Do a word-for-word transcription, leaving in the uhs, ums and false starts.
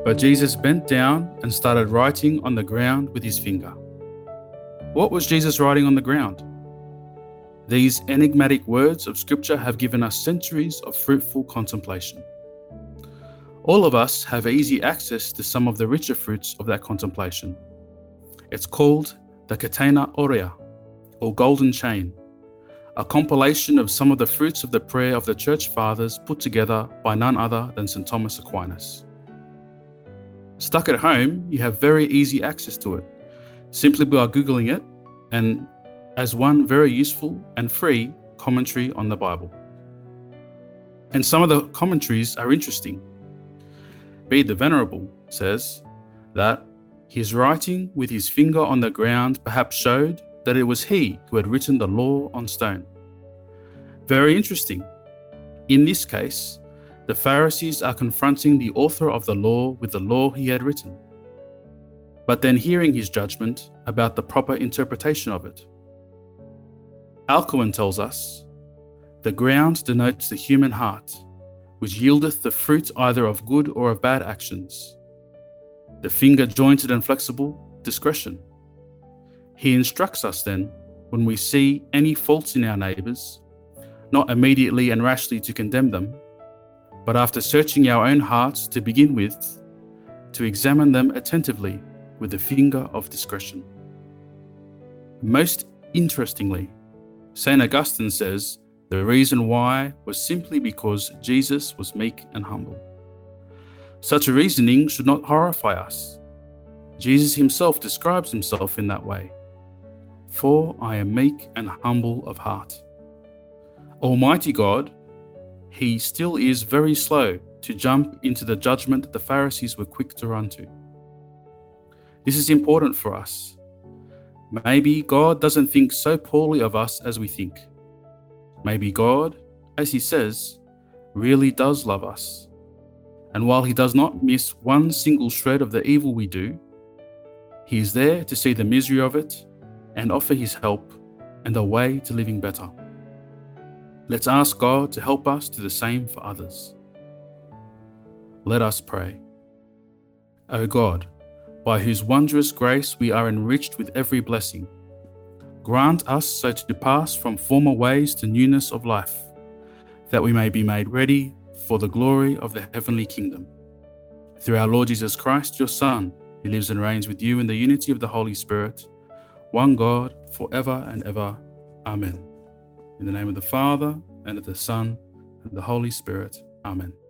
But Jesus bent down and started writing on the ground with his finger. What was Jesus writing on the ground? These enigmatic words of Scripture have given us centuries of fruitful contemplation. All of us have easy access to some of the richer fruits of that contemplation. It's called the Catena Aurea, or Golden Chain, a compilation of some of the fruits of the prayer of the Church Fathers put together by none other than Saint Thomas Aquinas. Stuck at home, you have very easy access to it, simply by Googling it, and as one very useful and free commentary on the Bible. And some of the commentaries are interesting. Bede the Venerable says that his writing with his finger on the ground perhaps showed that it was he who had written the law on stone. Very interesting. In this case, the Pharisees are confronting the author of the law with the law he had written, but then hearing his judgment about the proper interpretation of it. Alcuin tells us, "The ground denotes the human heart, which yieldeth the fruit either of good or of bad actions. The finger jointed and flexible, discretion." He instructs us then, when we see any faults in our neighbours, not immediately and rashly to condemn them, but after searching our own hearts to begin with, to examine them attentively with the finger of discretion. Most interestingly, Saint Augustine says the reason why was simply because Jesus was meek and humble. Such a reasoning should not horrify us. Jesus himself describes himself in that way. "For I am meek and humble of heart." Almighty God, he still is very slow to jump into the judgment the Pharisees were quick to run to. This is important for us. Maybe God doesn't think so poorly of us as we think. Maybe God, as he says, really does love us. And while he does not miss one single shred of the evil we do, he is there to see the misery of it and offer his help and a way to living better. Let's ask God to help us do the same for others. Let us pray. O God, by whose wondrous grace we are enriched with every blessing, grant us so to pass from former ways to newness of life, that we may be made ready for the glory of the heavenly kingdom. Through our Lord Jesus Christ, your Son, who lives and reigns with you in the unity of the Holy Spirit, one God, forever and ever. Amen. In the name of the Father, and of the Son, and the Holy Spirit. Amen.